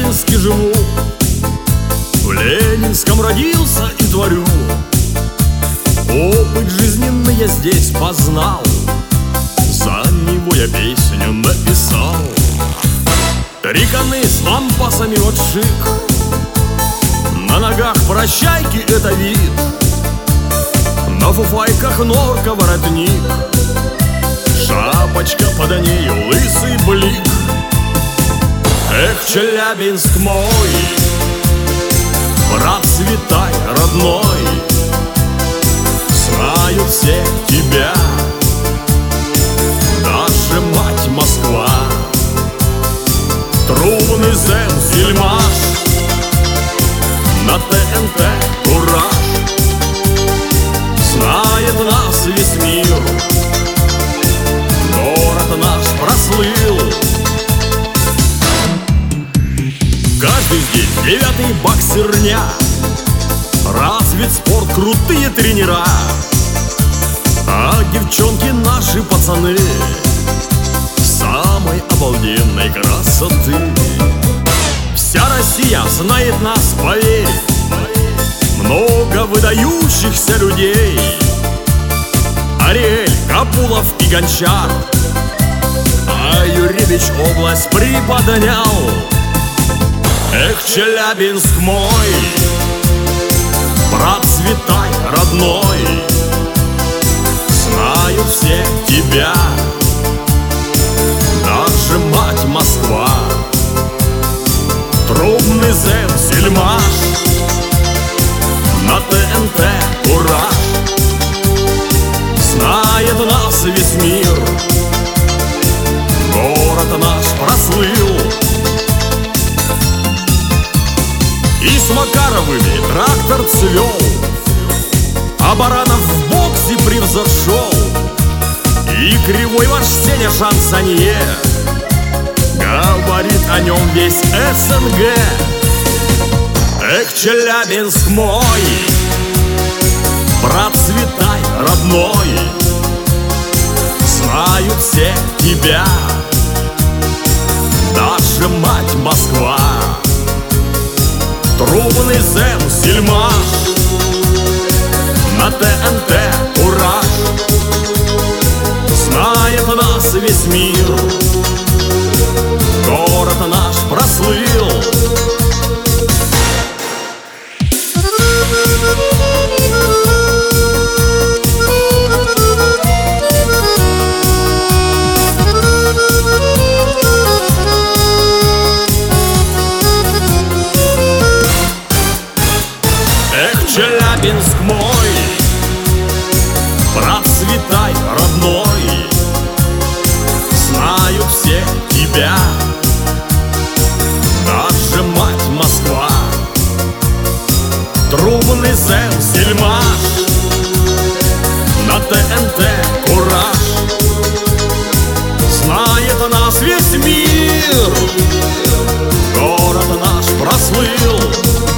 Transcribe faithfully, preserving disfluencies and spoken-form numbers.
Ленинске живу, в Ленинском родился и творю. Опыт жизненный я здесь познал, за него я песню написал. Тариканы с лампасами вот шик, на ногах прощайки это вид, на фуфайках норка воротник, шапочка под нею лысый блик. Эх, Челябинск мой, процветай, родной, знают все тебя, даже мать Москва. Трубный Земсельмаш, на ТНТ кураж, знает нас весь мир, город наш прослыл. Каждый здесь девятый боксерня, развит спорт, крутые тренера, а девчонки наши пацаны самой обалденной красоты. Вся Россия знает нас, поверь, много выдающихся людей. Ариэль, Капулов и Гончар, а Юрьевич область приподнял. Эх, Челябинск мой, процветай, родной, знают все тебя, даже мать Москва. Трубный Земсельмаш, на ТНТ кураж, знает нас весь мир, город наш прослыл. И с Макаровыми трактор цвел, а Баранов в боксе превзошел, и кривой ваш Сеня шансонье говорит о нем весь СНГ. Эх, Челябинск мой, процветай, родной, знают все тебя, даже мать Москва. Трубный Земсельмаш, на ТНТ кураж, знает нас весь мир, город наш прослыл. Эх, Челябинск мой, процветай, родной, знают все тебя, даже мать Москва. Трубный Земсельмаш, на ТНТ кураж, знает нас весь мир, город наш прослыл.